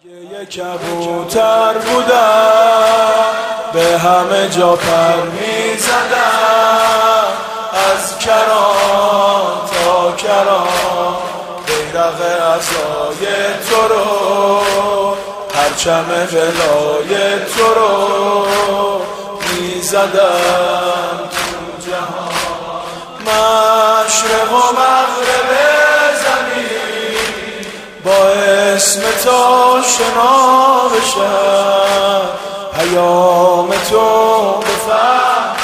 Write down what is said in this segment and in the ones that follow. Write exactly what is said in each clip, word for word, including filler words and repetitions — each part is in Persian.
یه کبوتر بودم به همه جا پر می زدم، از کران تا کران بیرق عزای تو رو، پرچم ولای تو رو می زدم تو جهان. مشرق و مغرب زمین با اسم تو شنا بشن، پیام تو بفهم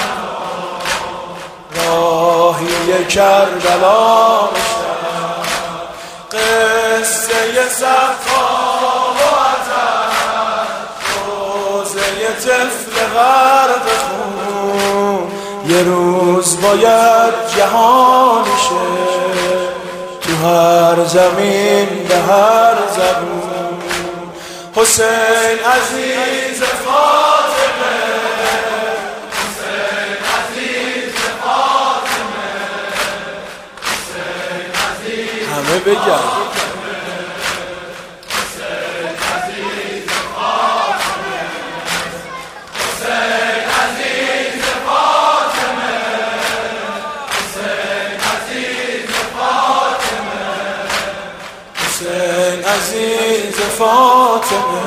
راهی کربلا بشن. قصه صفا و عطر روزه طفل غرق خون، یه روز باید جهانی شه تو هر زمین به هر زبون. حسین عزیز فاطمه، حسین عزیز فاطمه، حسین عزیز همه بگن حسین عزیز فاطمه، حسین عزیز فاطمه، حسین عزیز فاطمه، حسین عزیز فاطمه،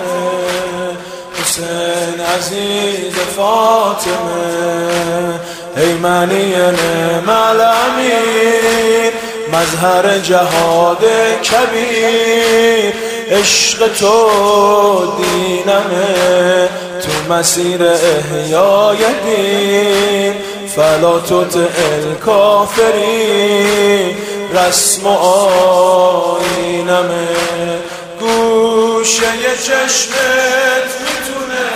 حسین عزیز فاطمه. ای منی نعم الامین، مظهر جهاد کبیر، عشق تو دینمه تو مسیر احیای دین. فلا تطع الکافرین، رسم و آیینمه. گوشه چشمت میتونه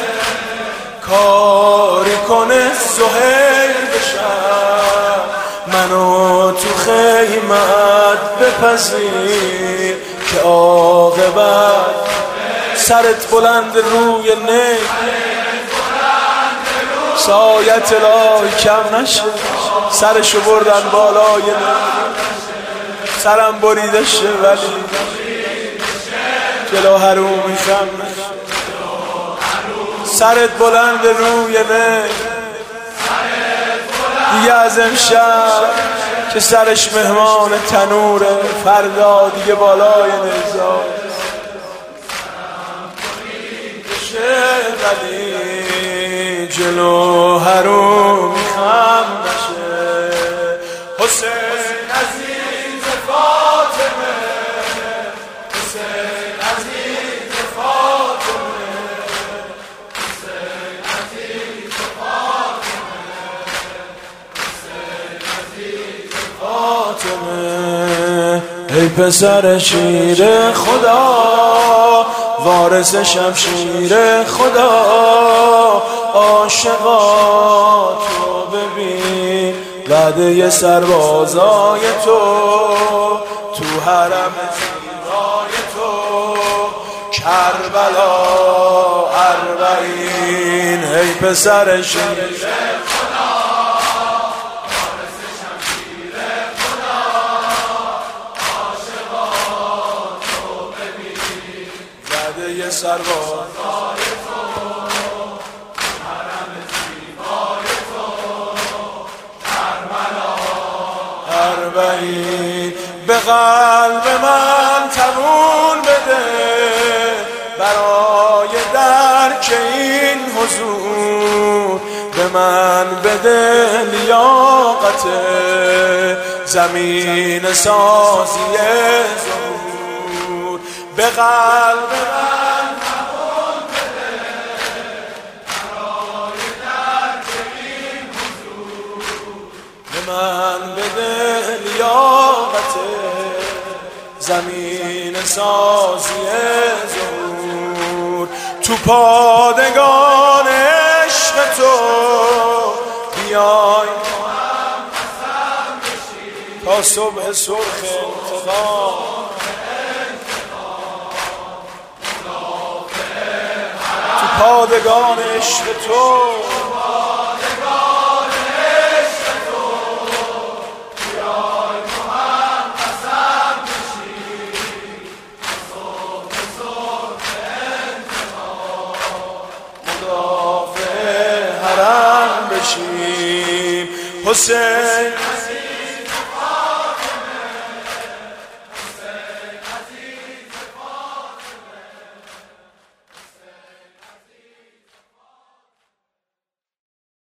کاری کنه سهیل بشم، منو تو خیمت بپذیر که عاقبت سرت بلند روی نی، سایت الهی کم نشه. سرشو بردن بالای نی، سرم بریده شه ولی جلو حرومی خم نشه. سرت بلند روی نه دیگه از امشب که سرش مهمان تنوره، فردا دیگه بالای نزار ولی جلو حرومی خم نشه. حسین عزیز فاطمه، حسین عزیز فاطمه، حسین عزیز فاطمه، حسین عزیز فاطمه. ای پسر شیر خدا، وارث شمشیر خدا، عاشقا تو ببین وعده سربازای تو تو حرم زیبای تو کربلا اربعین. ای پسر شیر خدا، وارث شمشیر خدا، عاشقا تو ببین وعده سربازای تو تو حرم زیبای تو کربلا اربعین. به قلب من تمون بده برای درک این حضور، به من بده لیاقت زمین سازی ظهور. به قلب من تمون بده برای درک این حضور، به من بده لیاقت زمین سازی ظهور. تو پادگان عشق تو بیای تا صبح سرخ انتقام، تو پادگان عشق تو بشیم. حسین